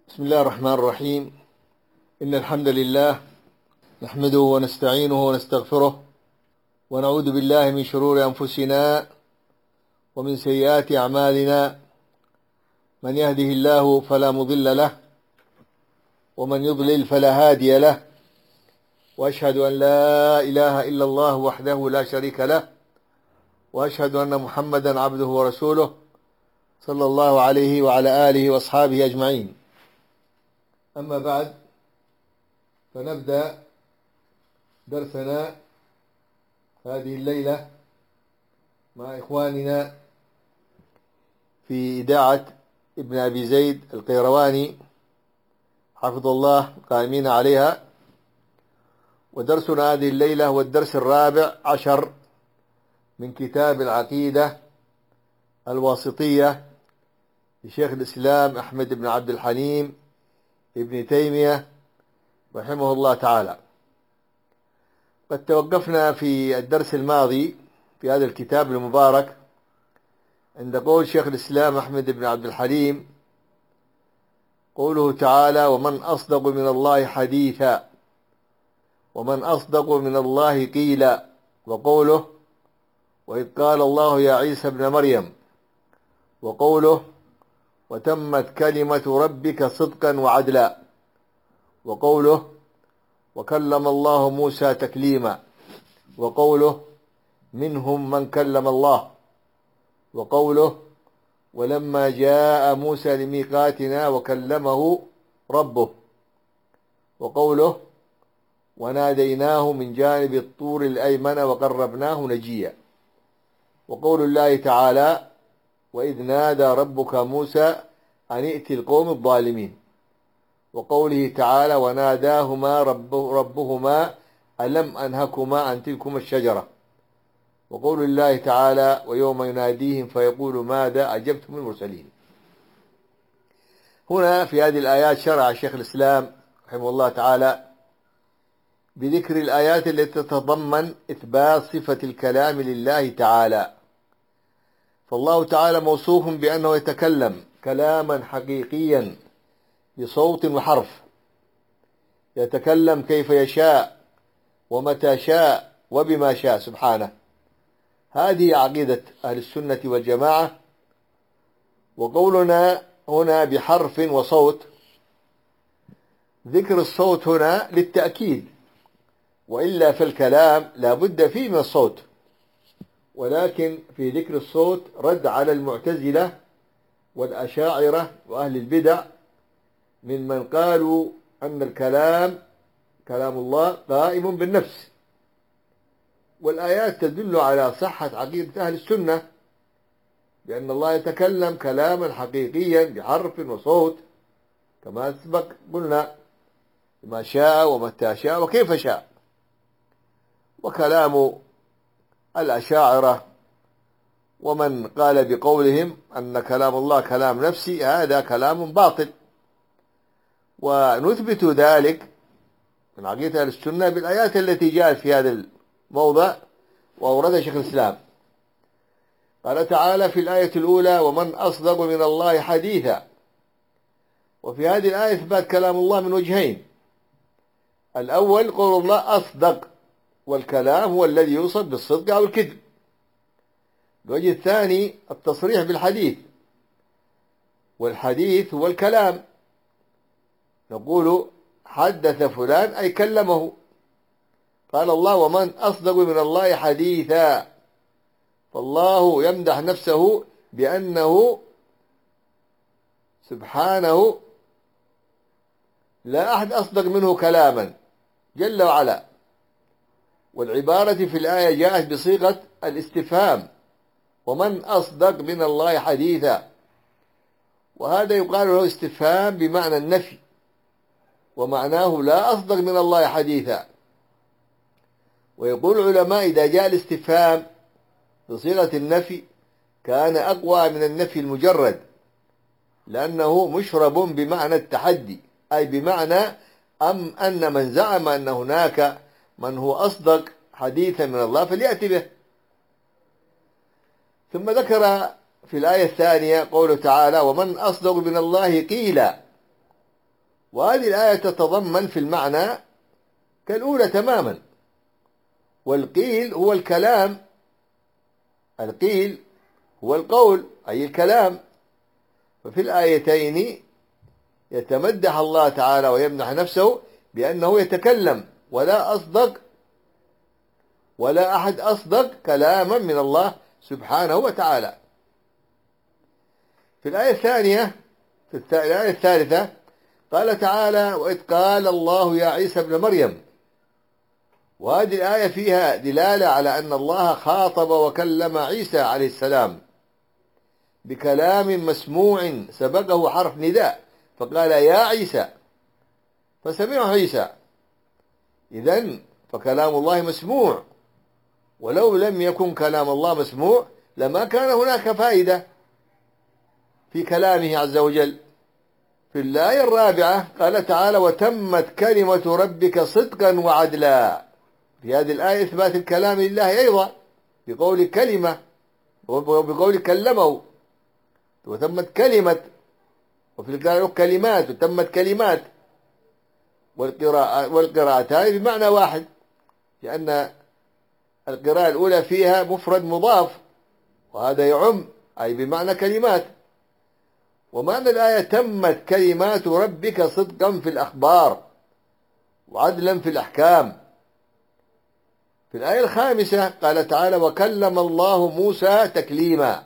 بسم الله الرحمن الرحيم. إن الحمد لله نحمده ونستعينه ونستغفره ونعوذ بالله من شرور أنفسنا ومن سيئات أعمالنا. من يهده الله فلا مضل له ومن يضلل فلا هادي له، وأشهد أن لا إله إلا الله وحده لا شريك له، وأشهد أن محمدا عبده ورسوله صلى الله عليه وعلى آله وأصحابه أجمعين. أما بعد، فنبدأ درسنا هذه الليلة مع إخواننا في إذاعة ابن أبي زيد القيرواني حفظ الله قائمين عليها. ودرسنا هذه الليلة هو الدرس الرابع عشر من كتاب العقيدة الواسطية لشيخ الإسلام أحمد بن عبد الحليم ابن تيمية رحمه الله تعالى. قد توقفنا في الدرس الماضي في هذا الكتاب المبارك عند قول شيخ الإسلام أحمد بن عبد الحليم، قوله تعالى: ومن أصدق من الله حديثا، ومن أصدق من الله قيلا. وقوله: وإذ قال الله يا عيسى ابن مريم. وقوله: وتمت كلمة ربك صدقا وعدلا. وقوله: وكلم الله موسى تكليما. وقوله: منهم من كلم الله. وقوله: ولما جاء موسى لميقاتنا وكلمه ربه. وقوله: وناديناه من جانب الطور الأيمن وقربناه نجيا. وقول الله تعالى: وإذ نادى ربك موسى أن ائت القوم الظالمين. وقوله تعالى: وناداهما ربهما ألم أنهكما عن تلكما الشجرة. وقول الله تعالى: ويوم يناديهم فيقول ماذا أجبتم المرسلين. هنا في هذه الآيات شرع شيخ الإسلام رحمه الله تعالى بذكر الآيات التي تتضمن إثبات صفة الكلام لله تعالى. فالله تعالى موصوف بأنه يتكلم كلاما حقيقيا بصوت وحرف، يتكلم كيف يشاء ومتى شاء وبما شاء سبحانه. هذه عقيدة أهل السنة والجماعة. وقولنا هنا بحرف وصوت، ذكر الصوت هنا للتأكيد، وإلا فالكلام لا بد فيه من الصوت. ولكن في ذكر الصوت رد على المعتزلة والأشاعرة وأهل البدع ممن قالوا أن الكلام كلام الله قائم بالنفس. والآيات تدل على صحة عقيدة أهل السنة بأن الله يتكلم كلاما حقيقيا بحرف وصوت كما سبق قلنا، ما شاء ومتى شاء وكيف شاء. وكلام الأشاعرة ومن قال بقولهم أن كلام الله كلام نفسي هذا كلام باطل. ونثبت ذلك من عقيدة أهل السنة بالآيات التي جاءت في هذا الموضع وأوردها شيخ الإسلام. قال تعالى في الآية الأولى: ومن أصدق من الله حديثا. وفي هذه الآية إثبات كلام الله من وجهين: الأول قول الله أصدق، والكلام هو الذي يوصف بالصدق أو الكذب. الوجه الثاني التصريح بالحديث، والحديث هو الكلام. نقول حدث فلان أي كلمه. قال الله: ومن أصدق من الله حديثا. فالله يمدح نفسه بأنه سبحانه لا أحد أصدق منه كلاما جل وعلا. والعبارة في الآية جاءت بصيغة الاستفهام: ومن أصدق من الله حديثا. وهذا يقال له استفهام بمعنى النفي، ومعناه لا أصدق من الله حديثا. ويقول العلماء إذا جاء الاستفهام بصيغة النفي كان أقوى من النفي المجرد، لأنه مشرب بمعنى التحدي، أي بمعنى أن من زعم أن هناك من هو أصدق حديثا من الله فليأتي به. ثم ذكر في الآية الثانية قوله تعالى: ومن أصدق من الله قيلا. وهذه الآية تتضمن في المعنى كالأولى تماما. والقيل هو الكلام، القيل هو القول أي الكلام. ففي الآيتين يتمدح الله تعالى ويمدح نفسه بأنه يتكلم، ولا أصدق ولا أحد أصدق كلاما من الله سبحانه وتعالى. في الآية الثانية، في الآية الثالثة، قال تعالى: وإذ قال الله يا عيسى ابن مريم. وهذه الآية فيها دلالة على أن الله خاطب وكلم عيسى عليه السلام بكلام مسموع سبقه حرف نداء، فقال يا عيسى، فسمعه عيسى. إذن فكلام الله مسموع، ولو لم يكن كلام الله مسموع لما كان هناك فائدة في كلامه عز وجل. في الآية الرابعة قال تعالى: وتمت كلمة ربك صدقا وعدلا. في هذه الآية إثبات الكلام لله أيضا بقول كلمة وبقول كلمه، وتمت كلمة، وفي القراءة كلمات وتمت كلمات، والقراءتان بمعنى واحد، لأن القراءة الأولى فيها مفرد مضاف، وهذا يعم أي بمعنى كلمات. ومعنى الآية: تمت كلمات ربك صدقا في الأخبار وعدلا في الأحكام. في الآية الخامسة قال تعالى: وكلم الله موسى تكليما.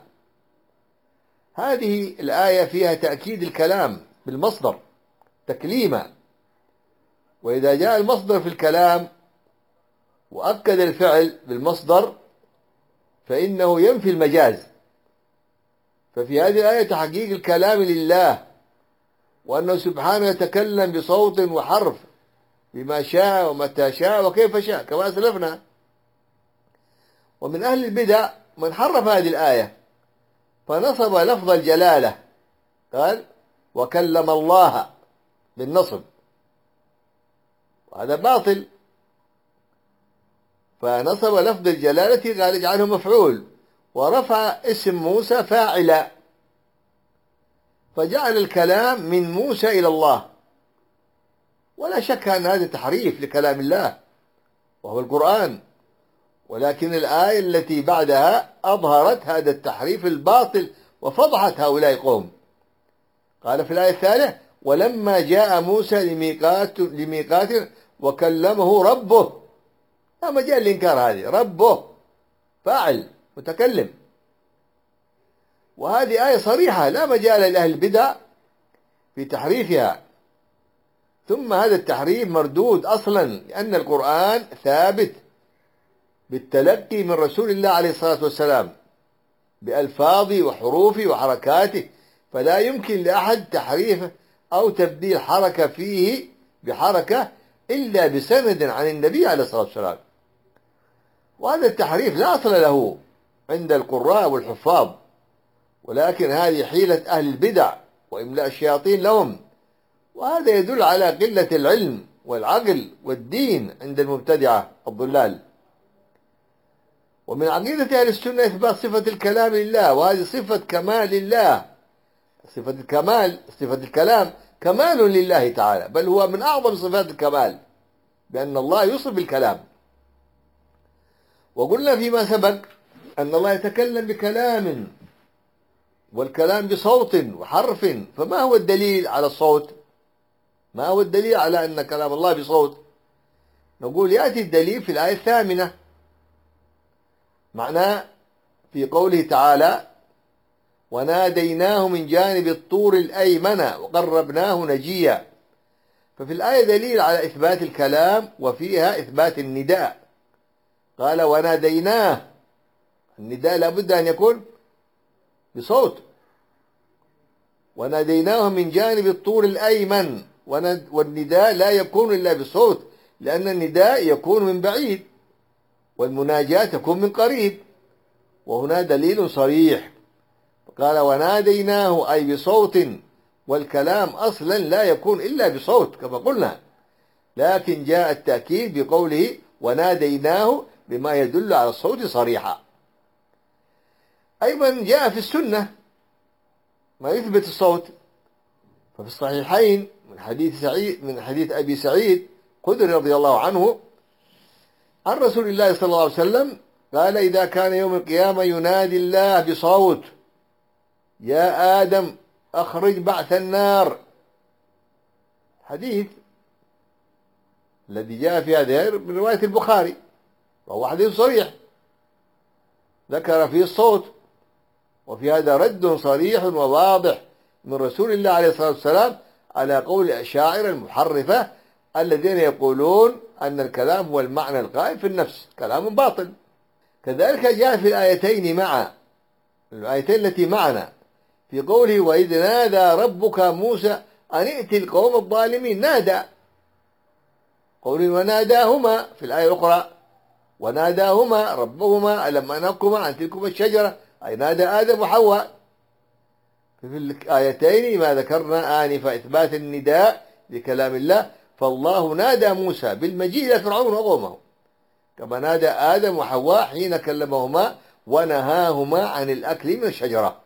هذه الآية فيها تأكيد الكلام بالمصدر تكليما، وإذا جاء المصدر في الكلام وأكد الفعل بالمصدر فإنه ينفي المجاز. ففي هذه الآية تحقيق الكلام لله، وأنه سبحانه يتكلم بصوت وحرف بما شاء ومتى شاء وكيف شاء كما أسلفنا. ومن أهل البدع من حرف هذه الآية فنصب لفظ الجلالة، قال: وكلم الله بالنصب، وهذا باطل. فنصب لفظ الجلالة قال اجعله مفعول، ورفع اسم موسى فاعلا، فجعل الكلام من موسى إلى الله. ولا شك أن هذا تحريف لكلام الله وهو القرآن، ولكن الآية التي بعدها أظهرت هذا التحريف الباطل وفضحت هؤلاء القوم. قال في الآية الثالثة: ولما جاء موسى لميقات وكلمه ربه. لا مجال الإنكار، هذه ربه فاعل متكلم، وهذه آية صريحة لا مجال لأهل البدع في تحريفها. ثم هذا التحريف مردود أصلا، لأن القرآن ثابت بالتلقي من رسول الله عليه الصلاة والسلام بألفاظه وحروفه وحركاته، فلا يمكن لأحد تحريفه أو تبديل حركة فيه بحركة إلا بسند عن النبي عليه الصلاة والسلام. وهذا التحريف لا أصل له عند القراء والحفاظ، ولكن هذه حيلة أهل البدع وإملاء الشياطين لهم، وهذا يدل على قلة العلم والعقل والدين عند المبتدعة الضلال. ومن عقيدة أهل السنة إثبات صفة الكلام لله، وهذه صفة كمال لله. صفة الكمال، صفة الكلام كمال لله تعالى، بل هو من أعظم صفات الكمال، بأن الله يوصف بالكلام. وقلنا فيما سبق أن الله يتكلم بكلام، والكلام بصوت وحرف. فما هو الدليل على الصوت؟ ما هو الدليل على أن كلام الله بصوت؟ نقول يأتي الدليل في الآية الثامنة، معناه في قوله تعالى: وناديناه من جانب الطور الأيمن وقربناه نجيا. ففي الآية دليل على إثبات الكلام وفيها إثبات النداء. قال: وناديناه، النداء لابد أن يكون بصوت. وناديناه من جانب الطور الأيمن، والنداء لا يكون إلا بصوت، لأن النداء يكون من بعيد والمناجاة تكون من قريب، وهنا دليل صريح. قال: وناديناه أي بصوت، والكلام أصلا لا يكون إلا بصوت كما قلنا، لكن جاء التأكيد بقوله وناديناه بما يدل على الصوت صريحا. أيضا جاء في السنة ما يثبت الصوت، ففي الصحيحين من حديث أبي سعيد خدري رضي الله عنه عن رسول الله صلى الله عليه وسلم قال: إذا كان يوم القيامة ينادي الله بصوت: يا آدم أخرج بعث النار. حديث الذي جاء في هذا من رواية البخاري، وهو حديث صريح ذكر فيه الصوت، وفي هذا رد صريح وواضح من رسول الله عليه الصلاة والسلام على قول الأشاعرة المحرفة الذين يقولون أن الكلام هو المعنى القائم في النفس، كلام باطل. كذلك جاء في الآيتين التي معنا في قوله: وإذ نادى ربك موسى أن ائت القوم الظالمين. نادى، قوله وناداهما في الآية الأخرى: وناداهما ربهما ألم أنهكما عن تلكما الشجرة، أي نادى آدم وحواء. في الآيتين ما ذكرنا آنف إثبات النداء لكلام الله، فالله نادى موسى بالمجيء إلى فرعون وقومه، كما نادى آدم وحواء حين كلمهما ونهاهما عن الأكل من الشجرة.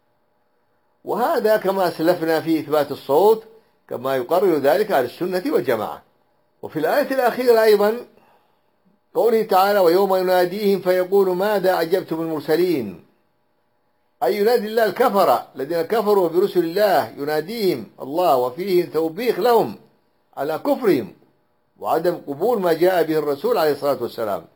وهذا كما أسلفنا في إثبات الصوت، كما يقرر ذلك أهل السنة والجماعة. وفي الآية الأخيرة أيضا قوله تعالى: ويوم يناديهم فيقول ماذا أجبتم المرسلين، أي ينادي الله الكفر الذين كفروا برسل الله، يناديهم الله وفيه توبيخ لهم على كفرهم وعدم قبول ما جاء به الرسول عليه الصلاة والسلام.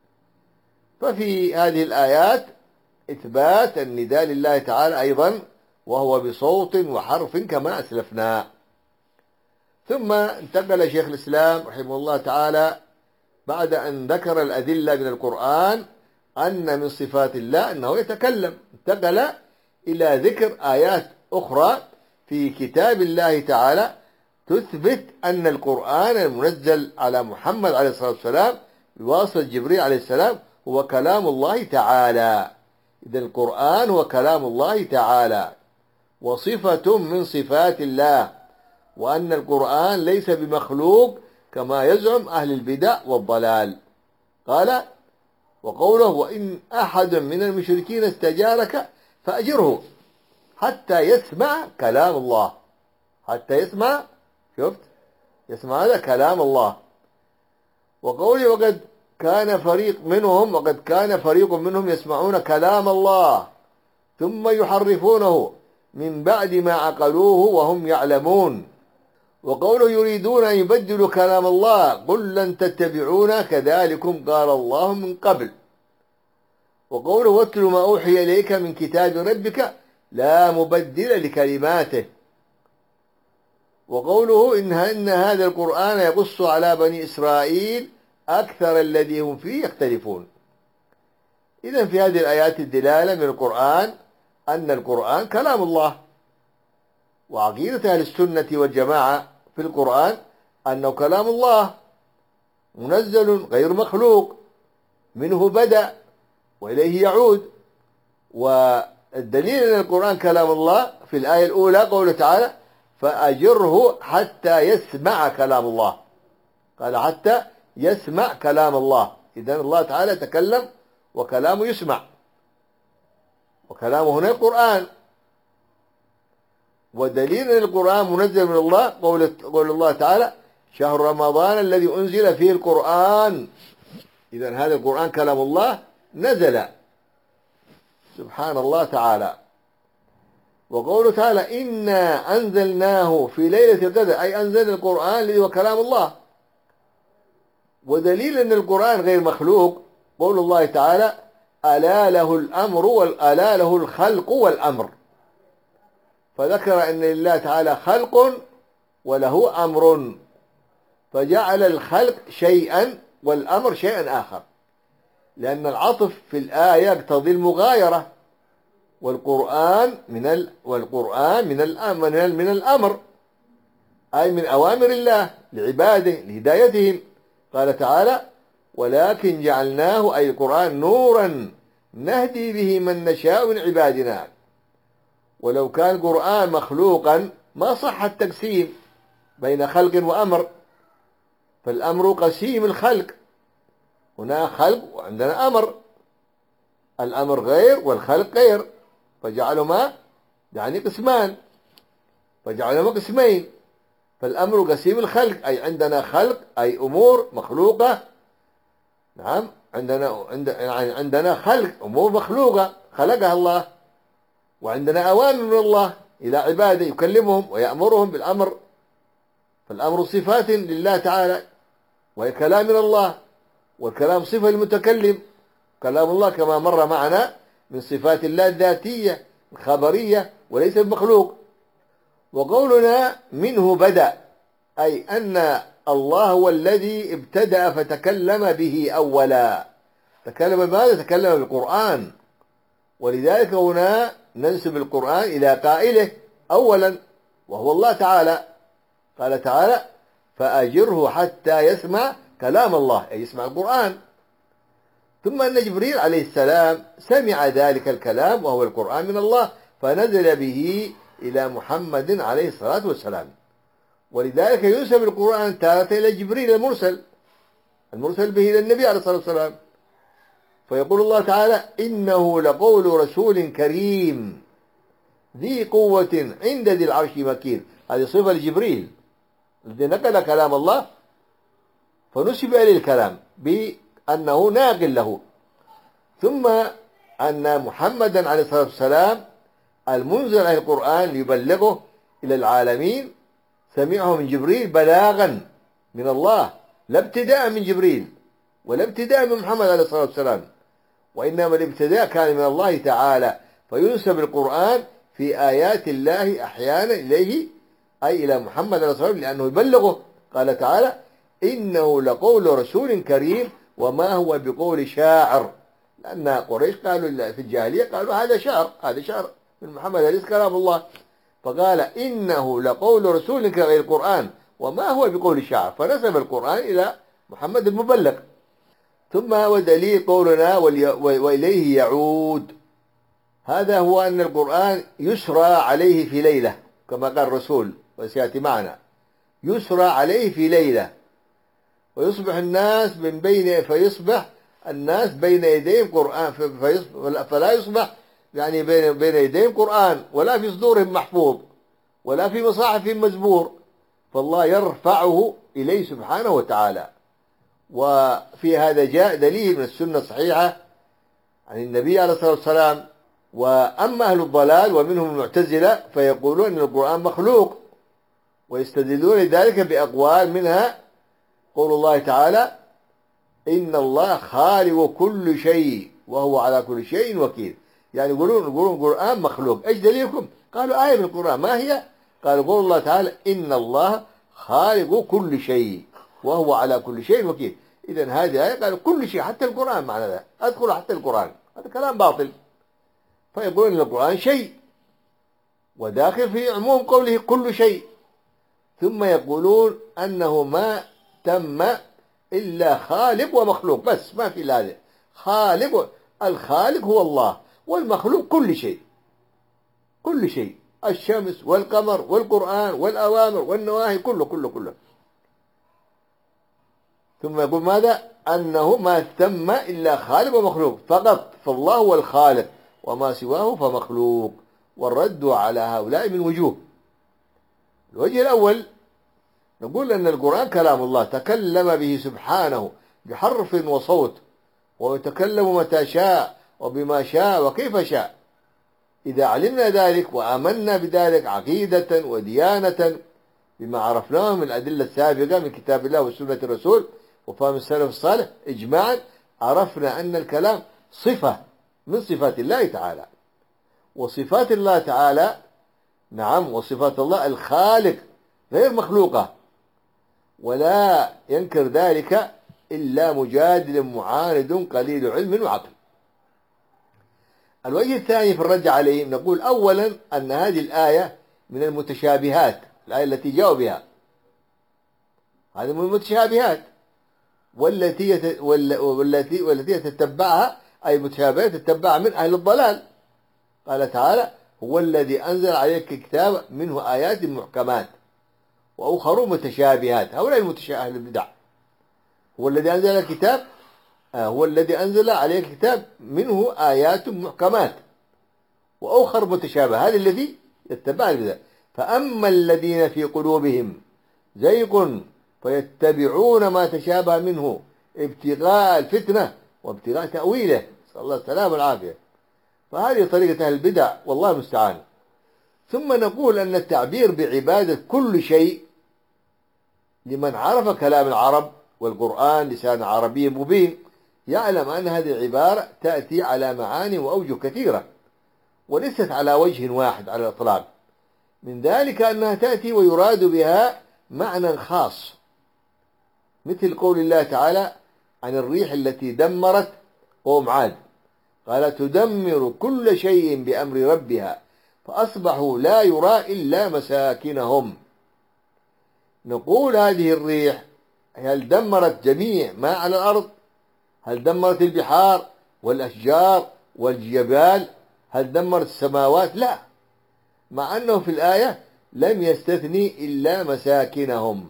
ففي هذه الآيات إثبات النداء لله تعالى أيضا، وهو بصوت وحرف كما أسلفنا. ثم انتقل شيخ الإسلام رحمه الله تعالى بعد أن ذكر الأدلة من القرآن أن من صفات الله أنه يتكلم، انتقل إلى ذكر آيات أخرى في كتاب الله تعالى تثبت أن القرآن المنزل على محمد عليه الصلاة والسلام بواسطة جبريل عليه السلام هو كلام الله تعالى. إذا القرآن هو كلام الله تعالى وصفة من صفات الله، وأن القرآن ليس بمخلوق كما يزعم أهل البدع والضلال. قال: وقوله: وإن أحد من المشركين استجارك فأجره حتى يسمع كلام الله. حتى يسمع، شفت؟ يسمع هذا كلام الله. وقوله: وقد كان فريق منهم يسمعون كلام الله ثم يحرفونه من بعد ما عقلوه وهم يعلمون. وقوله: يريدون أن يبدلوا كلام الله قل لن تتبعونا كذلكم قال الله من قبل. وقوله: واتل ما أوحي إليك من كتاب ربك لا مبدل لكلماته. وقوله: إن هذا القرآن يقص على بني إسرائيل أكثر الذي هم فيه يختلفون. إذن في هذه الآيات الدلالة من القرآن أن القرآن كلام الله، وعقيدة أهل السنة والجماعة في القرآن أنه كلام الله منزل غير مخلوق، منه بدأ وإليه يعود. والدليل أن القرآن كلام الله في الآية الأولى قوله تعالى: فأجره حتى يسمع كلام الله. قال: حتى يسمع كلام الله. إذن الله تعالى تكلم وكلامه يسمع، وكلامه هنا القرآن. ودليل أن القرآن منزل من الله قول الله تعالى: شهر رمضان الذي أنزل فيه القرآن. إذن هذا القرآن كلام الله نزل، سبحان الله تعالى. وقوله تعالى: إنا أنزلناه في ليلة القدر، أي أنزل القرآن الذي هو كلام الله. ودليل أن القرآن غير مخلوق قول الله تعالى: ألا له الأمر ألا له الخلق والأمر. فذكر أن لله تعالى خلق وله أمر، فجعل الخلق شيئا والأمر شيئا آخر، لأن العطف في الآية يقتضي المغايرة، والقرآن من الأمر، أي من أوامر الله لعباده لهدايتهم. قال تعالى: ولكن جعلناه أي القرآن نورا نهدي به من نشاء من عبادنا. ولو كان القرآن مخلوقا ما صح التقسيم بين خلق وأمر، فالأمر قسيم الخلق، هنا خلق وعندنا أمر، الأمر غير والخلق غير، فجعلهما يعني قسمان، فجعلهما قسمين، فالأمر قسيم الخلق، أي عندنا خلق، أي أمور مخلوقة. نعم، عندنا خلق، أمور مخلوقة خلقها الله، وعندنا أوامر من الله إلى عباده يكلمهم ويأمرهم بالأمر. فالأمر صفات لله تعالى، وهي كلام من الله، والكلام صفة للمتكلم. كلام الله كما مر معنا من صفات الله الذاتية الخبرية وليس المخلوق. وقولنا منه بدأ، أي أن الله هو الذي ابتدأ فتكلم به أولا. تكلم بماذا؟ تكلم بالقرآن، ولذلك هنا ننسب القرآن إلى قائله أولا وهو الله تعالى. قال تعالى: فأجره حتى يسمع كلام الله، أي يسمع القرآن. ثم أن جبريل عليه السلام سمع ذلك الكلام وهو القرآن من الله، فنزل به إلى محمد عليه الصلاة والسلام. ولذلك ينسب القرآن تارة إلى جبريل المرسل به إلى النبي عليه الصلاة والسلام. فيقول الله تعالى: إنه لقول رسول كريم ذي قوة عند ذي العرش مكين. هذه صفة لجبريل الذي نقل كلام الله، فنسب إليه الكلام بأنه ناقل له. ثم أن محمدا عليه الصلاة والسلام المنزل عليه القرآن ليبلغه إلى العالمين سمعه من جبريل بلاغا من الله، لا ابتداء من جبريل ولا ابتداء من محمد عليه الصلاة والسلام، وإنما الابتداء كان من الله تعالى. فينسب القرآن في آيات الله أحيانا إليه، أي إلى محمد عليه الصلاة والسلام، لأنه يبلغه. قال تعالى: إنه لقول رسول كريم وما هو بقول شاعر. لأن قريش قالوا في الجاهلية قالوا هذا شعر من محمد ليس كلام الله. فقال: إنه لقول رسول كغير القرآن وما هو بقول شاعر، فنسب القرآن إلى محمد المبلغ. ثم ودليل قولنا وإليه يعود، هذا هو أن القرآن يسرى عليه في ليلة كما قال الرسول وسيأتي معنا، يسرى عليه في ليلة، ويصبح الناس فيصبح الناس بين يديهم قرآن، فلا يصبح يعني بين يديهم قرآن ولا في صدورهم محفوظ ولا في مصاحفهم مزبور، فالله يرفعه إليه سبحانه وتعالى. وفي هذا جاء دليل من السنة الصحيحة عن النبي عليه الصلاة والسلام. وأما أهل الضلال ومنهم المعتزلة فيقولون أن القرآن مخلوق، ويستدلون ذلك بأقوال، منها قول الله تعالى: إن الله خالق كل شيء وهو على كل شيء وكيل. يعني يقولون القرآن مخلوق. إيش دليلكم؟ قالوا آية من القرآن. ما هي؟ قالوا قول الله تعالى: إن الله خالق كل شيء وهو على كل شيء وكيل. إذن هذه آية قالوا كل شيء، حتى القرآن معنى ذا، أدخل حتى القرآن، هذا كلام باطل. فيقولون أن القرآن شيء وداخل في عموم قوله كل شيء. ثم يقولون أنه ما تم إلا خالق ومخلوق، بس ما في هذا. الخالق هو الله، والمخلوق كل شيء، كل شيء، الشمس والقمر والقرآن والأوامر والنواهي، كله. ثم يقول ماذا؟ أنه ما تم إلا خالق ومخلوق فقط، فالله هو الخالق وما سواه فمخلوق. والرد على هؤلاء من وجوه. الوجه الأول نقول أن القرآن كلام الله تكلم به سبحانه بحرف وصوت، ويتكلم متى شاء وبما شاء وكيف شاء. إذا علمنا ذلك وآمنا بذلك عقيدة وديانة بما عرفناه من الأدلة السابقة من كتاب الله وسنة الرسول وفهم السلف الصالح إجماعا، عرفنا أن الكلام صفة من صفات الله تعالى. وصفات الله تعالى، نعم، وصفات الله الخالق غير مخلوقة، ولا ينكر ذلك إلا مجادل معاند قليل علم وعقل. الوجه الثاني في الرد عليهم نقول أولا أن هذه الآية من المتشابهات، الآية التي جاءوا بها هذه من المتشابهات، والتي تتبعها أي متشابهات تتبعها من أهل الضلال. قال تعالى: هو الذي أنزل عليك الكتاب منه آيات محكمات وأخر متشابهات. هؤلاء أهل البدع. هو الذي أنزل الكتاب، هو الذي أنزل عليك الكتاب منه آيات محكمات وأخر متشابهات، هذا الذي يتبع البدع. فأما الذين في قلوبهم زيغ فيتبعون ما تشابه منه ابتغاء الفتنة وابتغاء تأويله، نسأل الله السلامة والعافية. فهذه طريقة أهل البدع والله المستعان. ثم نقول أن التعبير بعبادة كل شيء لمن عرف كلام العرب والقرآن لسان عربي مبين يعلم أن هذه العبارة تأتي على معاني وأوجه كثيرة وليست على وجه واحد على الإطلاق. من ذلك أنها تأتي ويراد بها معنى خاص، مثل قول الله تعالى عن الريح التي دمرت قوم عاد، قال تدمر كل شيء بأمر ربها فأصبحوا لا يرى إلا مساكنهم. نقول هذه الريح هل دمرت جميع ما على الأرض؟ هل دمرت البحار والأشجار والجبال؟ هل دمرت السماوات؟ لا، مع أنه في الآية لم يستثني إلا مساكنهم،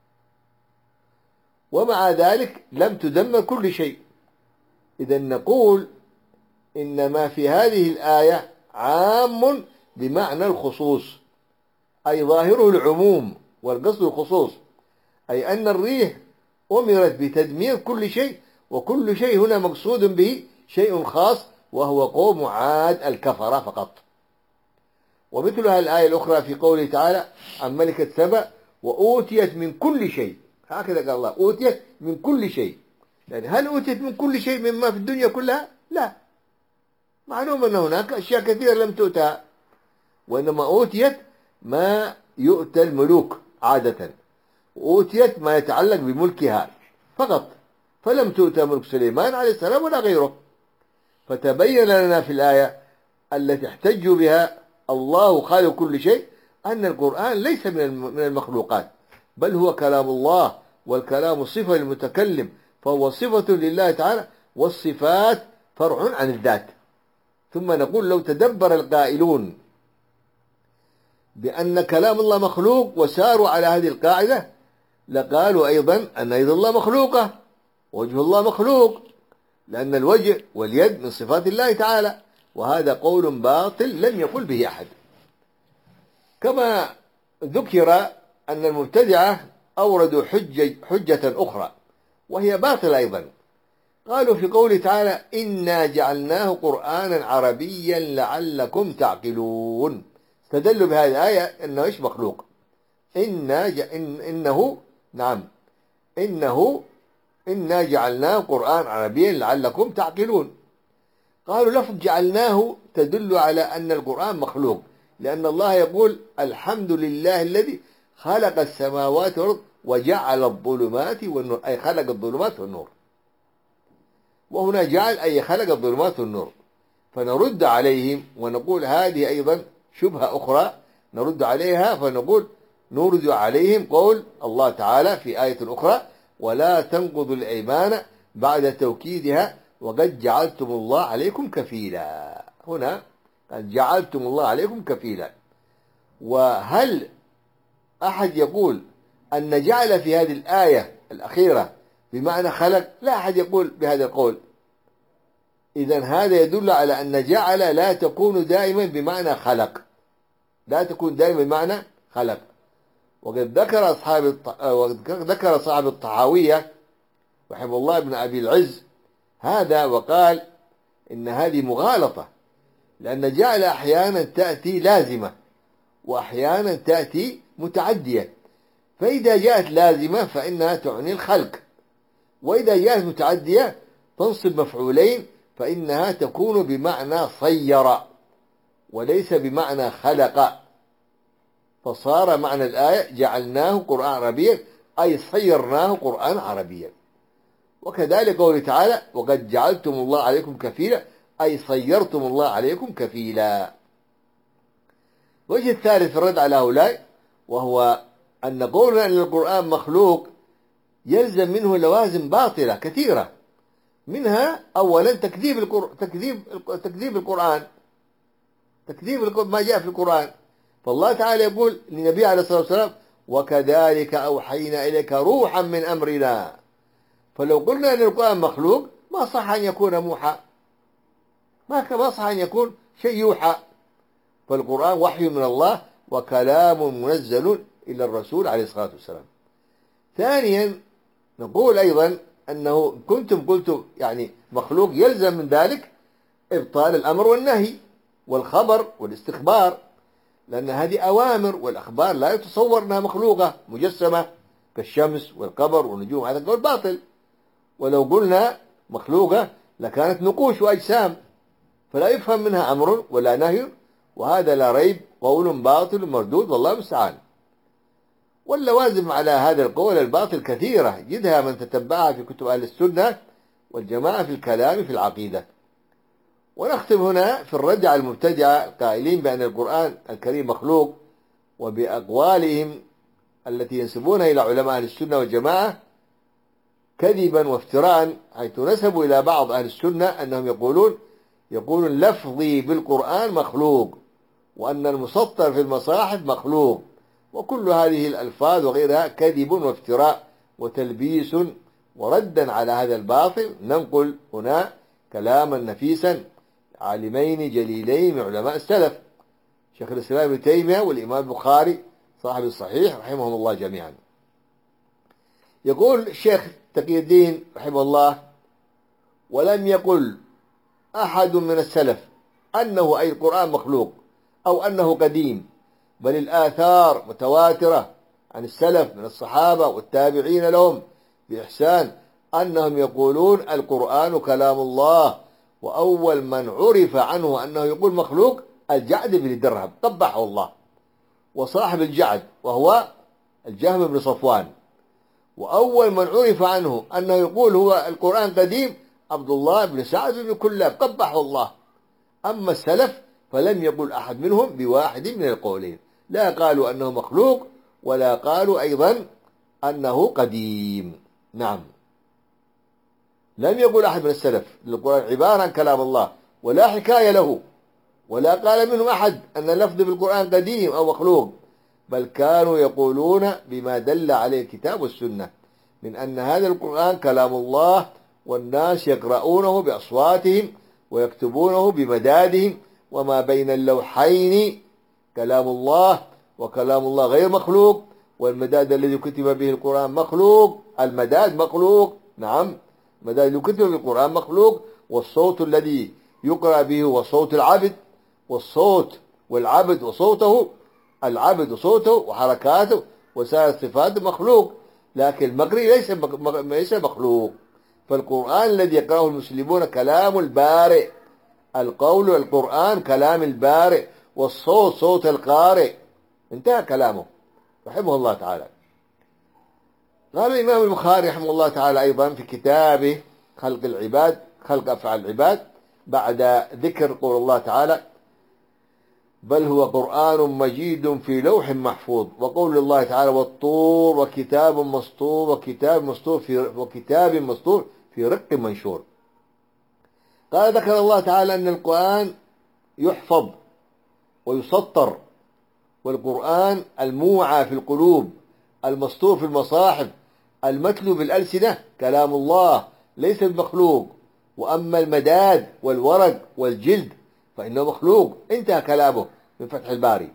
ومع ذلك لم تدمر كل شيء. إذا نقول إن ما في هذه الآية عام بمعنى الخصوص، أي ظاهره العموم والقصد الخصوص، أي أن الريح أمرت بتدمير كل شيء، وكل شيء هنا مقصود به شيء خاص وهو قوم عاد الكفرة فقط. ومثلها الآية الأخرى في قوله تعالى عن ملكة سبأ وأوتيت من كل شيء، هكذا قال الله أوتيت من كل شيء. يعني هل أوتيت من كل شيء مما في الدنيا كلها؟ لا، معلوم أن هناك أشياء كثيرة لم تؤتى، وإنما أوتيت ما يؤتى الملوك عادة، وأوتيت ما يتعلق بملكها فقط، فلم تؤتى ملك سليمان عليه السلام ولا غيره. فتبين لنا في الآية التي احتج بها الله خالق كل شيء أن القرآن ليس من المخلوقات، بل هو كلام الله، والكلام صفة للمتكلم، فهو صفة لله تعالى، والصفات فرع عن الذات. ثم نقول لو تدبر القائلون بأن كلام الله مخلوق وساروا على هذه القاعدة لقالوا أيضا أن يد الله مخلوقة ووجه الله مخلوق، لأن الوجه واليد من صفات الله تعالى، وهذا قول باطل لم يقل به أحد. كما ذكر أن المبتدعة أوردوا حجة أخرى وهي باطلة أيضا، قالوا في قوله تعالى إنا جعلناه قرآنا عربيا لعلكم تعقلون، استدلوا بهذه الآية أنه إيش مخلوق. إنا جعلناه قرآن عربيا لعلكم تعقلون. قالوا لفظ جعلناه تدل على أن القرآن مخلوق، لأن الله يقول الحمد لله الذي خلق السماوات والأرض وجعل الظلمات والنور، أي خلق الظلمات والنور، وهنا جعل أي خلق الظلمات والنور. فنرد عليهم ونقول هذه أيضا شبهة أخرى نرد عليها، فنقول نورد عليهم قول الله تعالى في آية أخرى ولا تنقضوا الأيمان بعد توكيدها وقد جعلتم الله عليكم كفيلا. هنا قد جعلتم الله عليكم كفيلا. وهل أحد يقول أن جعل في هذه الآية الأخيرة بمعنى خلق؟ لا أحد يقول بهذا القول. إذن هذا يدل على أن جعل لا تكون دائما بمعنى خلق، لا تكون دائما بمعنى خلق. وقد ذكر صاحب الطحاوية رحمه الله ابن أبي العز هذا، وقال إن هذه مغالطة، لأن جعل أحيانا تأتي لازمة وأحيانا تأتي متعدية، فإذا جاءت لازمة فإنها تعني الخلق، وإذا جاءت متعدية تنصب مفعولين فإنها تكون بمعنى صير وليس بمعنى خلق. فصار معنى الآية جعلناه قرآن عربيا أي صيرناه قرآن عربيا. وكذلك قوله تعالى وقد جعلتم الله عليكم كفيلا أي صيرتم الله عليكم كفيلا. الوجه الثالث في الرد على هؤلاء وهو أن قولنا أن القرآن مخلوق يلزم منه لوازم باطلة كثيرة، منها أولا تكذيب القرآن، تكذيب ما جاء في القرآن. فالله تعالى يقول للنبي عليه الصلاة والسلام وكذلك أوحينا إليك روحا من أمرنا. فلو قلنا أن القرآن مخلوق ما صح أن يكون موحى، ما صح أن يكون شيء يوحى، فالقرآن وحي من الله وكلام منزل إلى الرسول عليه الصلاة والسلام. ثانيا نقول أيضا أنه كنتم قلتم يعني مخلوق، يلزم من ذلك إبطال الأمر والنهي والخبر والاستخبار، لأن هذه أوامر، والأخبار لا يتصور أنها مخلوقة مجسمة كالشمس والقمر والنجوم، هذا قول باطل. ولو قلنا مخلوقة لكانت نقوش وأجسام، فلا يفهم منها أمر ولا نهي، وهذا لا ريب قول باطل مردود والله المستعان. واللوازم على هذا القول الباطل كثيرة جدها من تتبعها في كتب أهل السنة والجماعة في الكلام في العقيدة. ونختم هنا في الرد على المبتدعة القائلين بأن القرآن الكريم مخلوق، وبأقوالهم التي ينسبونها إلى علماء أهل السنة والجماعة كذبا وافتراء، حيث نسبوا إلى بعض أهل السنة أنهم يقولون لفظي بالقرآن مخلوق، وأن المسطر في المصاحف مخلوق، وكل هذه الألفاظ وغيرها كذب وافتراء وتلبيس. وردا على هذا الباطل ننقل هنا كلاما نفيسا عالمين جليلين من علماء السلف، شيخ الإسلام ابن تيمية والإمام البخاري صاحب الصحيح رحمهم الله جميعا. يقول الشيخ تقي الدين رحمه الله: ولم يقل أحد من السلف أنه أي القرآن مخلوق أو أنه قديم، بل الآثار متواترة عن السلف من الصحابة والتابعين لهم بإحسان أنهم يقولون القرآن كلام الله. وأول من عرف عنه أنه يقول مخلوق الجعد بن درهم قبحه الله، وصاحب الجعد وهو الجهم بن صفوان. وأول من عرف عنه أنه يقول هو القرآن قديم عبد الله بن سعد بن كلاب قبحه الله. أما السلف فلم يقل أحد منهم بواحد من القولين، لا قالوا أنه مخلوق ولا قالوا أيضا أنه قديم. نعم، لم يقل أحد من السلف القرآن عبارة عن كلام الله ولا حكاية له، ولا قال منهم أحد أن اللفظ بالقرآن قديم أو مخلوق، بل كانوا يقولون بما دل عليه الكتاب والسنة من أن هذا القرآن كلام الله، والناس يقرؤونه بأصواتهم ويكتبونه بمدادهم، وما بين اللوحين كلام الله، وكلام الله غير مخلوق، والمداد الذي كتب به القرآن مخلوق، المداد مخلوق. نعم، المداد الذي كتب به القرآن مخلوق، والصوت الذي يقرأ به هو صوت العبد، والصوت والعبد وصوته، العبد وصوته وحركاته وسائر صفاته مخلوق، لكن المقري ليس مخلوق. فالقرآن الذي يقرأه المسلمون كلام البارئ، القول القرآن كلام البارئ، والصوت صوت القارئ، انتهى كلامه رحمه الله تعالى. قال الإمام البخاري رحمه الله تعالى أيضا في كتابه خلق العباد، خلق أفعال العباد، بعد ذكر قول الله تعالى: بل هو قرآن مجيد في لوح محفوظ، وقول الله تعالى: والطور وكتاب مسطور وكتاب مسطور في رق منشور. قال ذكر الله تعالى أن القرآن يحفظ ويسطر، والقرآن الموعى في القلوب المسطور في المصاحف المتلو بالألسنة كلام الله ليس بمخلوق. وأما المداد والورق والجلد فإنه مخلوق، انتهى كلامه من فتح الباري.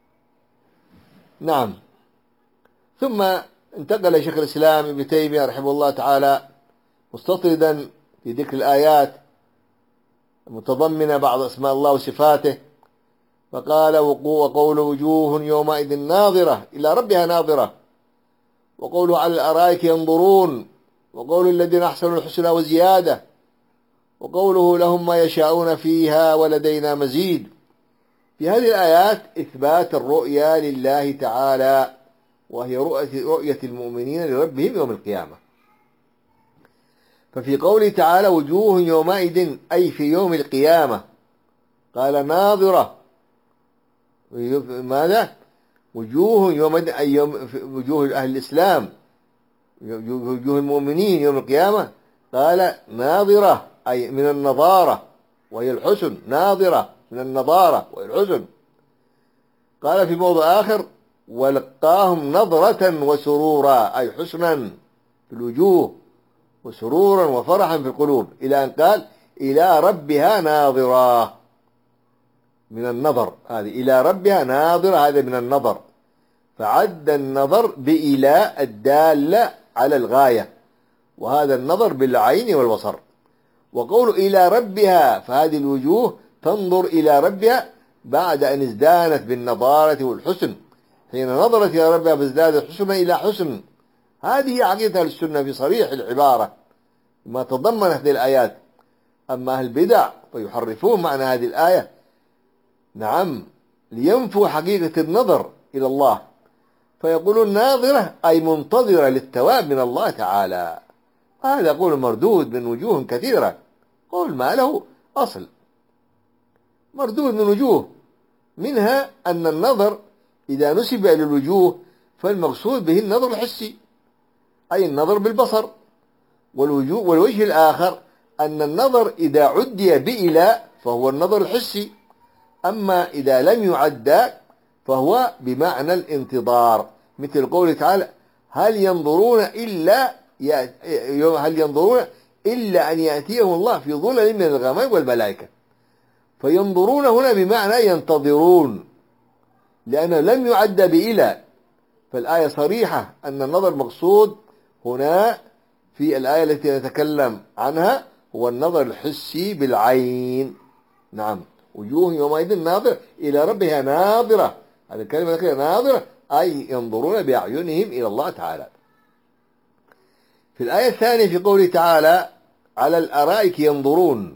نعم، ثم انتقل شيخ الإسلام ابن تيمية رحمه الله تعالى مستطردا في ذكر الآيات المتضمنة بعض أسماء الله وصفاته، فقال: وقول وجوه يومئذ ناظرة إلى ربها ناظرة، وقوله على الأرائك ينظرون، وقول الذين أحسنوا الحسنى وزيادة، وقوله لهم ما يشاءون فيها ولدينا مزيد. في هذه الآيات إثبات الرؤيا لله تعالى، وهي رؤية المؤمنين لربهم يوم القيامة. ففي قوله تعالى وجوه يومئذ أي في يوم القيامة، قال ناظرة، ماذا؟ وجوه يومئذ أي يوم وجوه أهل الإسلام، وجوه المؤمنين يوم القيامة، قال ناظرة أي من النظارة وهي الحسن، ناظرة من النظارة وهي الحسن. قال في موضع آخر ولقاهم نظرة وسرورا أي حسنا في الوجوه وسرورا وفرحا في القلوب، إلى أن قال إلى ربها ناظرة من النظر، هذه إلى ربها ناظرة هذا من النظر. فعد النظر بإلى الدالة على الغاية، وهذا النظر بالعين والبصر. وقول إلى ربها، فهذه الوجوه تنظر إلى ربها بعد أن ازدانت بالنضارة والحسن، حين نظرت إلى ربها فازدادت حسنا إلى حسن. هذه عقيدة السنة في صريح العبارة ما تضمنت هذه الآيات. أما أهل البدع فيحرفون معنى هذه الآية، نعم، لينفوا حقيقة النظر إلى الله، فيقولون ناظرة أي منتظرة للثواب من الله تعالى. هذا قول مردود من وجوه كثيرة، قول ما له أصل، مردود من وجوه، منها أن النظر إذا نسب إلى الوجوه فالمقصود به النظر الحسي، أي النظر بالبصر. والوجه الآخر أن النظر إذا عدي بإلى فهو النظر الحسي، أما إذا لم يعد فهو بمعنى الانتظار، مثل قوله تعالى هل ينظرون إلا أن يأتيهم الله في ظلل من الغمام والملائكة. فينظرون هنا بمعنى ينتظرون، لأنه لم يعد بإلى، فالآية صريحة أن النظر مقصود هنا في الآية التي نتكلم عنها هو النظر الحسي بالعين. نعم، وجوه يومئذ ناظرة إلى ربها ناظرة، هذه الكلمة الأخيرة ناظرة أي ينظرون بأعينهم إلى الله تعالى. في الآية الثانية في قوله تعالى على الأرائك ينظرون،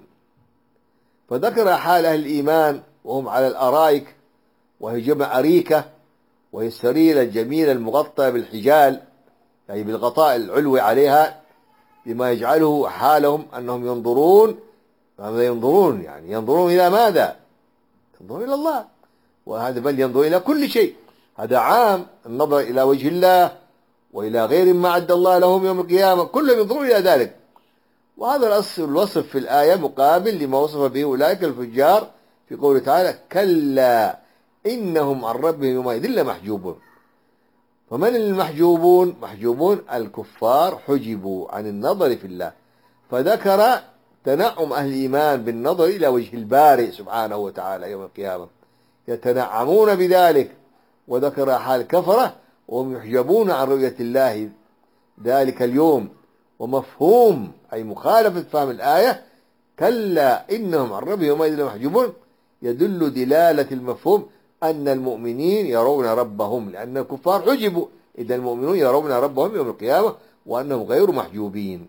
فذكر حال أهل الإيمان وهم على الأرائك، وهي جمع أريكة، وهي السرير الجميل المغطى بالحجال، يعني بالغطاء العلوي عليها، بما يجعله حالهم أنهم ينظرون. ماذا ينظرون؟ يعني ينظرون إلى ماذا؟ ينظرون إلى الله، وهذا بل ينظر إلى كل شيء، هذا عام، النظر إلى وجه الله وإلى غير ما عد الله لهم يوم القيامة، كلهم ينظرون إلى ذلك. وهذا الوصف في الآية مقابل لما وصف به أولئك الفجار في قوله تعالى كلا إنهم عن ربهم يومئذ لمحجوبون. فمن المحجوبون؟ محجوبون الكفار، حجبوا عن النظر في الله، فذكر تنعم أهل الإيمان بالنظر إلى وجه البارئ سبحانه وتعالى يوم القيامة، يتنعمون بذلك، وذكر حال كفرة وهم يحجبون عن رؤية الله ذلك اليوم. ومفهوم أي مخالفة فهم الآية كلا إنهم عن ربهم يومئذ لمحجوبون يدل دلالة المفهوم أن المؤمنين يرون ربهم، لأن الكفار حجبوا، إذا المؤمنون يرون ربهم يوم القيامة وأنهم غير محجوبين.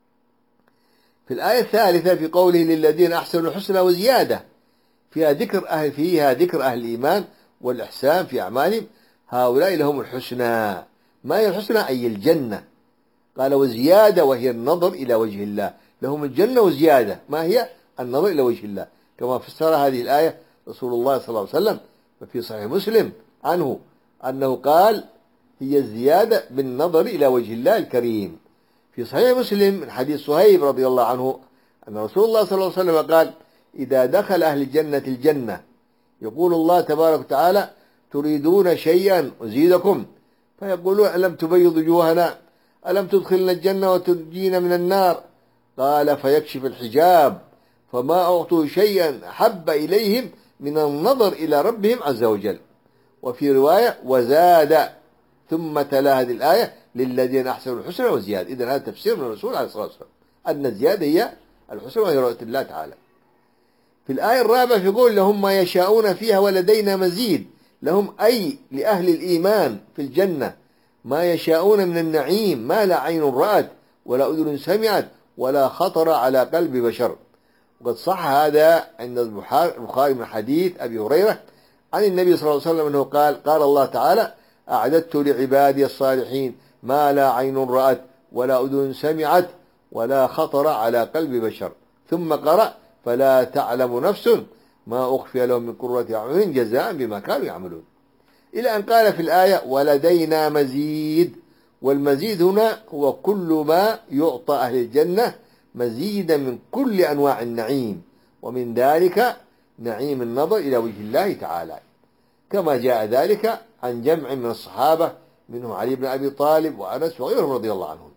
في الآية الثالثة في قوله للذين أحسنوا الحسنى وزيادة، فيها ذكر أهل الإيمان والإحسان في أعمالهم، هؤلاء لهم الحسنى. ما هي الحسنى؟ أي الجنة. قال وزيادة وهي النظر إلى وجه الله، لهم الجنة وزيادة، ما هي؟ النظر إلى وجه الله، كما فسر هذه الآية رسول الله صلى الله عليه وسلم في صحيح مسلم عنه أنه قال هي الزيادة بالنظر إلى وجه الله الكريم. في صحيح مسلم من حديث صهيب رضي الله عنه أن رسول الله صلى الله عليه وسلم قال إذا دخل أهل الجنة الجنة يقول الله تبارك وتعالى تريدون شيئا أزيدكم، فيقولون ألم تبيض وجوهنا، ألم تدخلنا الجنة وتنجينا من النار؟ قال فيكشف الحجاب فما أعطوا شيئا أحب إليهم من النظر إلى ربهم عز وجل. وفي رواية وزاد، ثم تلا هذه الآية للذين أحسنوا الحسنى وزيادة. إذن هذا تفسير من الرسول عليه الصلاة والسلام أن الزيادة هي الحسنى وهي رؤية الله تعالى. في الآية الرابعة يقول لهم ما يشاءون فيها ولدينا مزيد، لهم أي لأهل الإيمان في الجنة ما يشاءون من النعيم ما لا عين رأت ولا أذن سمعت ولا خطر على قلب بشر. وقد صح هذا عند البخاري من حديث أبي هريرة عن النبي صلى الله عليه وسلم أنه قال الله تعالى أعددت لعبادي الصالحين ما لا عين رأت ولا أذن سمعت ولا خطر على قلب بشر. ثم قرأ فلا تعلم نفس ما أخفي لهم من قرة أعين جزاء بما كانوا يعملون، إلى أن قال في الآية ولدينا مزيد. والمزيد هنا هو كل ما يعطى أهل الجنة مزيدا من كل أنواع النعيم، ومن ذلك نعيم النظر إلى وجه الله تعالى، كما جاء ذلك عن جمع من الصحابة منهم علي بن أبي طالب وأنس وغيرهم رضي الله عنهم.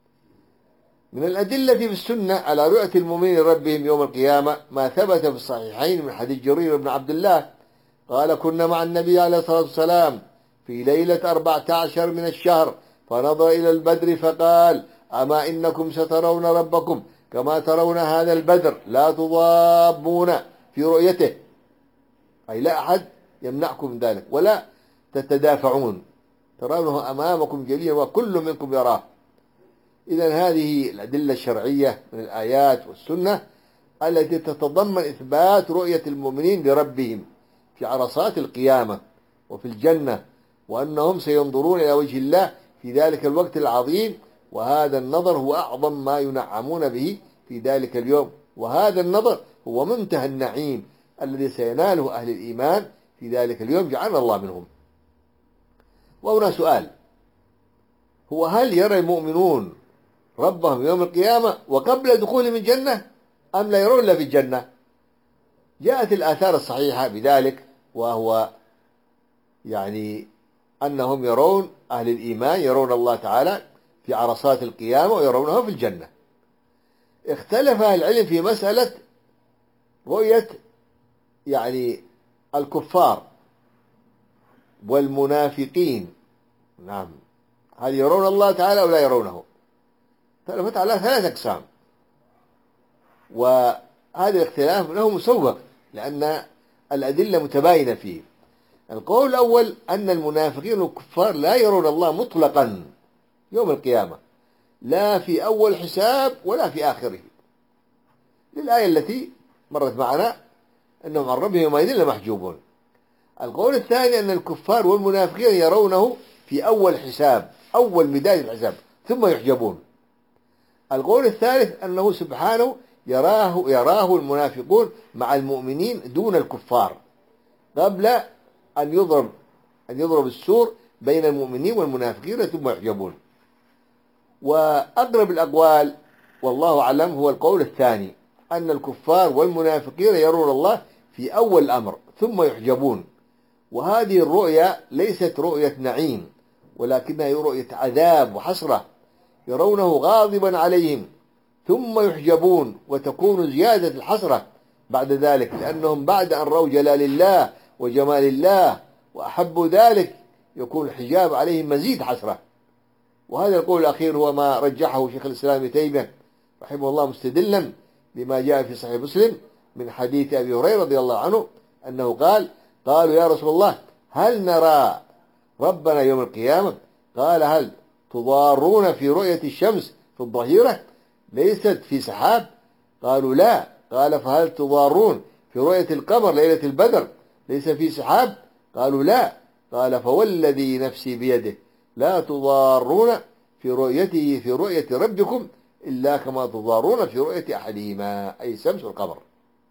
من الأدلة في السنة على رؤية المؤمنين ربهم يوم القيامة ما ثبت في الصحيحين من حديث جرير بن عبد الله قال كنا مع النبي عليه الصلاة والسلام في ليلة 14 من الشهر، فنظر إلى البدر فقال: أما إنكم سترون ربكم كما ترون هذا البدر لا تضامون في رؤيته، أي لا أحد يمنعكم من ذلك ولا تتدافعون، ترونه أمامكم جليا وكل منكم يراه. إذن هذه الأدلة الشرعية من الآيات والسنة التي تتضمن إثبات رؤية المؤمنين لربهم في عرصات القيامة وفي الجنة، وأنهم سينظرون إلى وجه الله في ذلك الوقت العظيم، وهذا النظر هو أعظم ما ينعمون به في ذلك اليوم، وهذا النظر هو منتهى النعيم الذي سيناله أهل الإيمان في ذلك اليوم، جعلنا الله منهم. وهنا سؤال: هو هل يرى المؤمنون ربهم يوم القيامة وقبل دخولهم الجنة، أم لا يرون إلا في الجنة؟ جاءت الآثار الصحيحة بذلك، وهو يعني أنهم يرون، أهل الإيمان يرون الله تعالى في عرصات القيامة ويرونه في الجنة. اختلف أهل العلم في مسألة رؤية يعني الكفار والمنافقين، نعم، هل يرون الله تعالى أو لا يرونه؟ اختلفت على 3 أقسام، وهذا الاختلاف له مسوغ لأن الأدلة متباينة فيه. القول الأول أن المنافقين والكفار لا يرون الله مطلقا يوم القيامة، لا في أول حساب ولا في آخره، للآية التي مرت معنا أنهم عن ربهم يومئذ لمحجوبون. القول الثاني أن الكفار والمنافقين يرونه في أول حساب، أول بداية الحساب، ثم يحجبون. القول الثالث أنه سبحانه يراه المنافقون مع المؤمنين دون الكفار قبل أن يضرب السور بين المؤمنين والمنافقين ثم يحجبون. وأقرب الأقوال والله أعلم هو القول الثاني، أن الكفار والمنافقين يرون الله في أول الأمر ثم يحجبون، وهذه الرؤية ليست رؤية نعيم ولكنها رؤية عذاب وحسرة، يرونه غاضبا عليهم ثم يحجبون، وتكون زيادة الحسرة بعد ذلك، لأنهم بعد أن رأوا جلال الله وجمال الله وأحبوا ذلك يكون الحجاب عليهم مزيد حسرة. وهذا القول الأخير هو ما رجحه شيخ الإسلام ابن تيمية رحمه الله مستدلا بما جاء في صحيح مسلم من حديث أبي هريرة رضي الله عنه أنه قال: قالوا يا رسول الله هل نرى ربنا يوم القيامة؟ قال: هل تضارون في رؤية الشمس في الظهيرة ليست في سحاب؟ قالوا لا. قال: فهل تضارون في رؤية القمر ليلة البدر ليس في سحاب؟ قالوا لا. قال: فوالذي نفسي بيده لا تضارون في رؤيته في رؤية ربكم إلا كما تضارون في رؤية أحدهما، أي الشمس والقمر.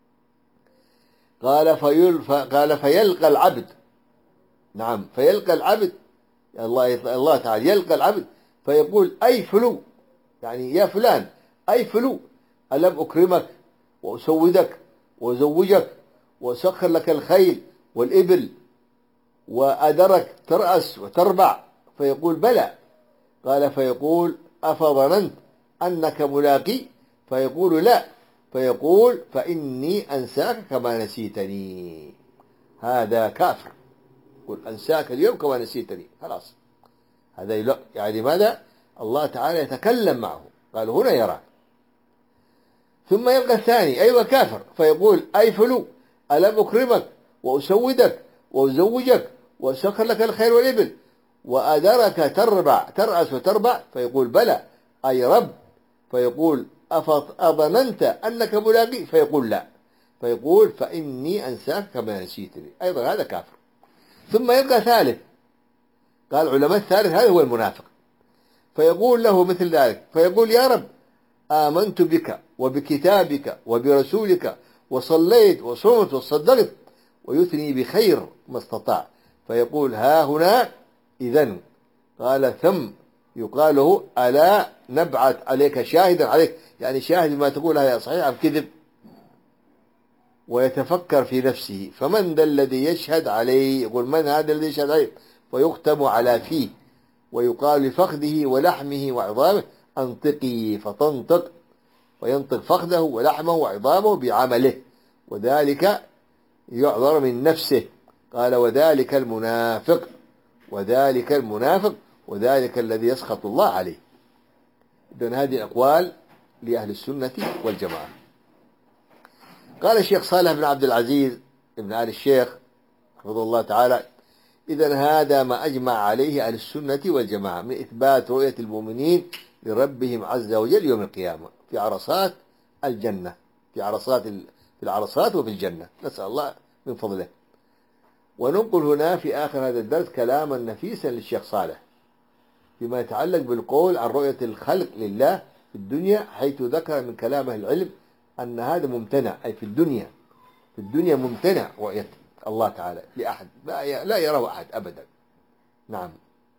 قال: فيلقى العبد، نعم، فيلقى العبد، الله تعالى يلقى العبد فيقول: أي فلو، يعني يا فلان، أي فلو، ألم أكرمك وأسودك وأزوجك وأسخر لك الخيل والإبل وأدرك ترأس وتربع؟ فيقول: بلى. قال: فيقول: أفظننت أنك ملاقي؟ فيقول: لا. فيقول: فإني أنساك كما نسيتني. هذا كافر، قل أنساك اليوم كما نسيتني، خلاص. هذا يعني ماذا؟ الله تعالى يتكلم معه، قال هنا يرى. ثم يلقى الثاني أيوة كافر، فيقول: أي فلو، ألم أكرمك وأسودك وأزوجك وأسخر لك الخير والإبل وأدرك ترأس وتربع؟ فيقول: بلى. أي رب. فيقول: أظننت أنك ملاقي؟ فيقول: لا. فيقول: فإني أنساك كما نسيتني، أيضا هذا كافر. ثم يلقى ثالث، قال علماء الثالث هذا هو المنافق، فيقول له مثل ذلك، فيقول: يا رب، آمنت بك وبكتابك وبرسولك وصليت وصمت وصدقت، ويثني بخير ما استطاع. فيقول: ها هنا إذن. قال: ثم يقال له: ألا نبعث عليك شاهدا عليك، يعني شاهد ما تقول هذا صحيح أم كذب؟ ويتفكر في نفسه: فمن ذا الذي يشهد عليه؟ يقول: من هذا الذي يشهد عليه؟ فيختم على فيه ويقال لفخذه ولحمه وعظامه: أنطقي، فتنطق، وينطق فخذه ولحمه وعظامه بعمله، وذلك يعذر من نفسه. قال: وذلك المنافق. وذلك المنافق وذلك الذي يسخط الله عليه. إذن هذه أقوال لأهل السنة والجماعة. قال الشيخ صالح بن عبد العزيز ابن آل الشيخ حفظه الله تعالى: إذن هذا ما أجمع عليه أهل السنة والجماعة من إثبات رؤية المؤمنين لربهم عز وجل يوم القيامة في عرصات الجنة، في العرصات وفي الجنة، نسأل الله من فضله. وننقل هنا في آخر هذا الدرس كلاما نفيسا للشيخ صالح فيما يتعلق بالقول عن رؤية الخلق لله في الدنيا، حيث ذكر من كلام أهل العلم أن هذا ممتنع، أي في الدنيا ممتنع رؤية الله تعالى لأحد، لا يراه أحد أبدا. نعم.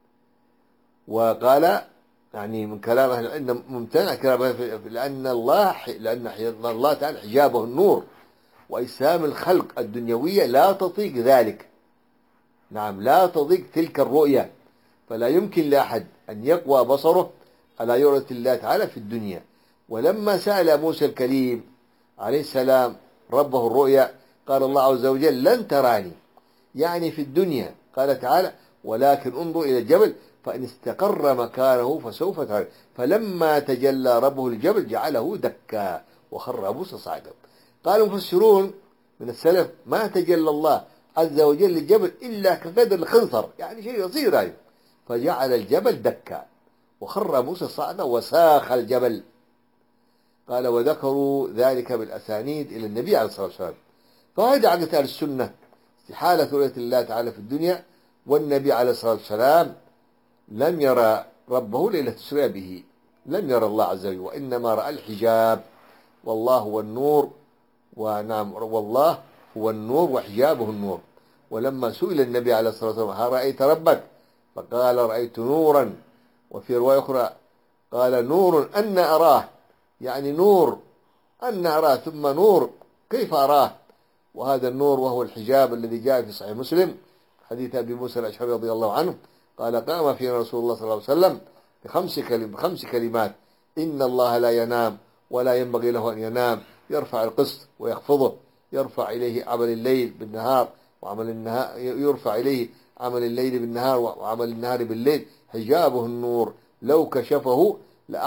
وقال يعني من كلام أهل العلم ممتنع لأن الله تعالى حجابه النور، وإجسام الخلق الدنيوية لا تطيق ذلك. نعم، لا تطيق تلك الرؤية، فلا يمكن لأحد أن يقوى بصره على رؤية الله تعالى في الدنيا. ولما سأل موسى الكليم عليه السلام ربه الرؤيا، قال الله عز وجل: لن تراني، يعني في الدنيا. قال تعالى: ولكن انظر إلى الجبل فإن استقر مكانه فسوف تراني. فلما تجلى ربه الجبل جعله دكا وخر موسى صعقا. قال المفسرون من السلف: ما تجلى الله عز وجل للجبل إلا كقدر الخنصر، يعني شيء يصير هاي، فجعل الجبل دكا وخر موسى صعدا وساخ الجبل. قال: وذكروا ذلك بالأسانيد إلى النبي عليه الصلاة والسلام. فهذا عقيدة أهل السنة استحالة رؤية الله تعالى في الدنيا، والنبي عليه الصلاة والسلام لم يرى ربه ليلة الإسراء به، لم يرى الله عز وجل، وإنما رأى الحجاب، والله هو النور، ونعم والله هو النور وحجابه النور. ولما سئل النبي عليه الصلاة والسلام: هل رأيت ربك؟ فقال: رأيت نورا. وفي رواية أخرى قال: نور أن أراه، يعني نور أن أراه، ثم نور كيف أراه؟ وهذا النور وهو الحجاب الذي جاء في صحيح مسلم حديث أبي موسى الأشعري رضي الله عنه قال: قام فينا رسول الله صلى الله عليه وسلم بخمس كلمات: إن الله لا ينام ولا ينبغي له أن ينام، يرفع القسط ويخفضه، يرفع إليه عمل الليل بالنهار وعمل النهار، يرفع إليه عمل الليل بالنهار وعمل النهار بالليل، حجابه النور، لو كشفه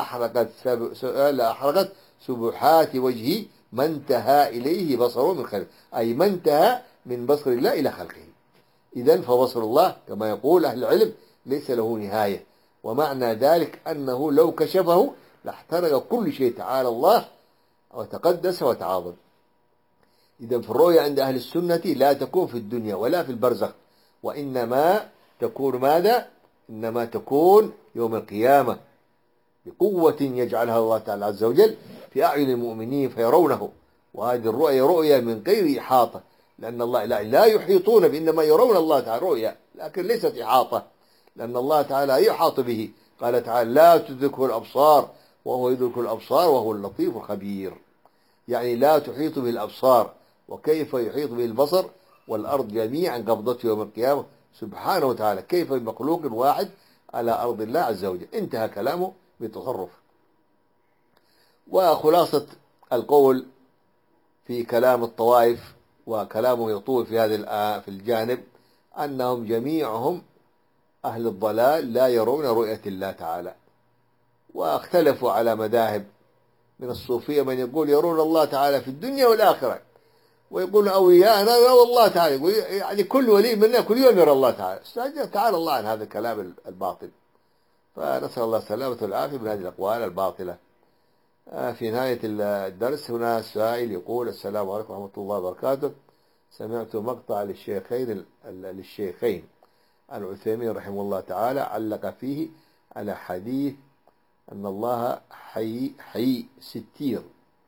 لأحرقت سبحات وجهه ما انتهى إليه بصره من خلقه، أي ما انتهى من بصر الله إلى خلقه. إذن فبصر الله كما يقول أهل العلم ليس له نهاية، ومعنى ذلك أنه لو كشفه لاحترق كل شيء، تعالى الله وتقدس وتعاظم. إذن في الرؤيا عند أهل السنة لا تكون في الدنيا ولا في البرزخ، وإنما تكون ماذا؟ إنما تكون يوم القيامة بقوة يجعلها الله تعالى عز وجل في أعين المؤمنين فيرونه. وهذه الرؤيا رؤيا من غير إحاطة، لأن الله لا يحيطون، بإنما يرون الله تعالى رؤيا، لكن ليست إحاطة، لأن الله تعالى يحاط به. قال تعالى: لا تدركه الأبصار وهو يدرك الأبصار وهو اللطيف الخبير، يعني لا تحيط به الأبصار، وكيف يحيط به البصر والأرض جميعا قبضته يوم القيامة سبحانه وتعالى، كيف بمخلوق واحد على أرض الله عز وجل. انتهى كلامه بتصرف. وخلاصة القول في كلام الطوائف، وكلامه يطول في هذا في الجانب، أنهم جميعهم أهل الضلال لا يرون رؤية الله تعالى، واختلفوا على مذاهب. من الصوفية من يقول يرون الله تعالى في الدنيا والآخرة، ويقول أولياءنا يرون الله تعالى، يعني كل ولي منا كل يوم يرى الله تعالى. تعالى الله عن هذا الكلام الباطل. فنسأل الله السلامة والعافية من هذه الأقوال الباطلة. في نهاية الدرس هنا سائل يقول: السلام عليكم ورحمة الله وبركاته، سمعت مقطع للشيخين العثيمين رحمه الله تعالى علق فيه على حديث أن الله حي ستير،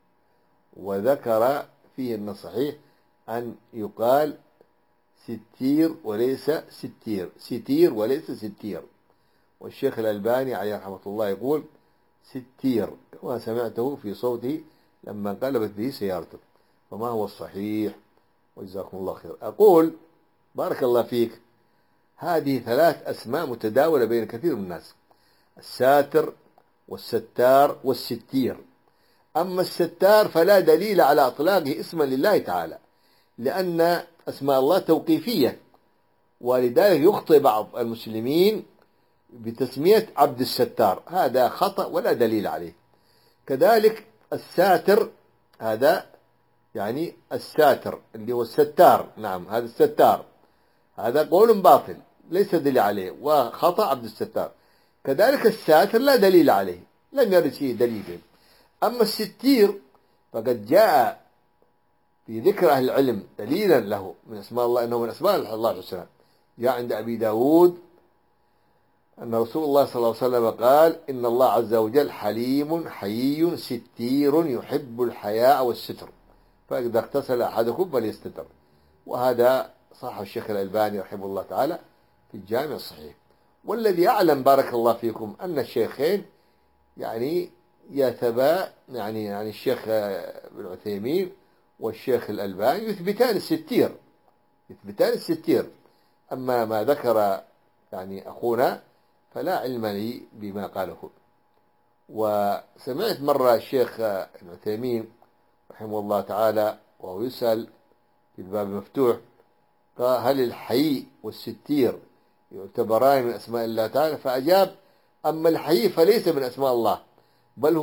وذكر فيه أن صحيح أن يقال ستير وليس ستير، ستير وليس ستير. والشيخ الألباني عليه رحمة الله يقول ستير، كما سمعته في صوته لما انقلبت به سيارته. فما هو الصحيح؟ وجزاكم الله خير. أقول بارك الله فيك، هذه 3 أسماء متداولة بين كثير من الناس: الساتر والستار والستير. أما الستار فلا دليل على إطلاقه اسما لله تعالى، لأن أسماء الله توقيفية، ولذلك يخطئ بعض المسلمين بتسمية عبد الستار، هذا خطأ ولا دليل عليه. كذلك الساتر، هذا يعني الساتر اللي هو الستار، نعم هذا الستار، هذا قول باطل ليس دليل عليه وخطأ عبد الستار. كذلك الساتر لا دليل عليه، لم يرد فيه دليل. أما الستير فقد جاء في ذكر أهل العلم دليلا له من أسماء الله، أنه من أسماء الله عليه وسلم. جاء عند أبي داود أن رسول الله صلى الله عليه وسلم قال: إن الله عز وجل حليم حيي ستير يحب الحياء والستر، فإذا اغتسل أحدكم فليستتر. وهذا صح الشيخ الألباني رحمه الله تعالى في الجامع الصحيح. والذي أعلم بارك الله فيكم أن الشيخين يعني يتبا يعني الشيخ ابن عثيمين والشيخ الألباني يثبتان الستير. أما ما ذكر يعني أخونا فلا علم لي بما قاله. وسمعت مرة الشيخ ابن عثيمين رحمه الله تعالى وهو يسأل في الباب المفتوح قال: هل الحي والستير يعتبران من أسماء الله تعالى؟ فأجاب: أما الحي فليس من أسماء الله، بل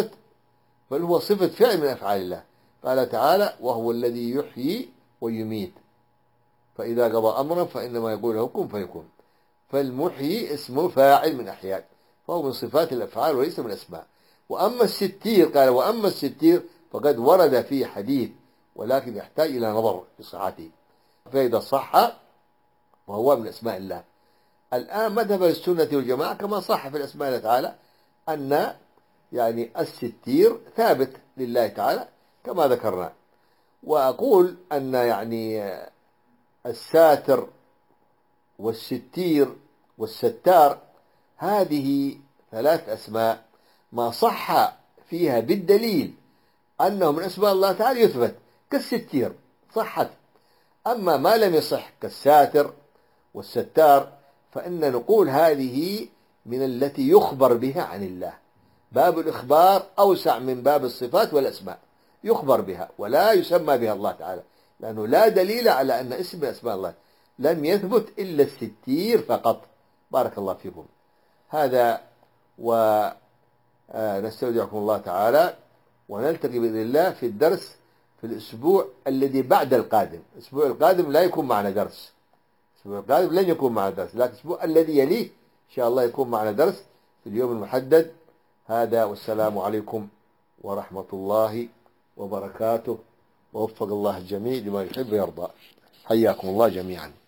هو صفة فعل من أفعال الله. قال تعالى: وهو الذي يحيي ويميت، فإذا قضى أمرا فإنما يقول له كن فيكون. فالمحيي اسمه فاعل من أحيان، فهو من صفات الأفعال وليس من أسماء. وأما الستير قال: وأما الستير فقد ورد فيه حديث، ولكن يحتاج إلى نظر في صحته، فإذا صح وهو من أسماء الله. الآن مذهب السنة والجماعة كما صح في الأسماء الله تعالى أن يعني الستير ثابت لله تعالى كما ذكرنا. وأقول أن يعني الساتر والستير والستار هذه ثلاث أسماء ما صح فيها بالدليل أنه من أسماء الله تعالى يثبت، كالستير صحت. أما ما لم يصح كالساتر والستار فإن نقول هذه من التي يخبر بها عن الله. باب الإخبار أوسع من باب الصفات والأسماء، يخبر بها ولا يسمى بها الله تعالى، لأنه لا دليل على أن اسم من أسماء الله، لم يثبت إلا الستير فقط. بارك الله فيكم. هذا، ونستودعكم الله تعالى، ونلتقي بإذن الله في الدرس في الأسبوع الذي بعد القادم. الأسبوع القادم لا يكون معنا درس، الأسبوع القادم لن يكون معنا درس، لكن الأسبوع الذي يليه إن شاء الله يكون معنا درس في اليوم المحدد. هذا، والسلام عليكم ورحمة الله وبركاته، ووفق الله الجميع لما يحب ويرضى. حياكم الله جميعا.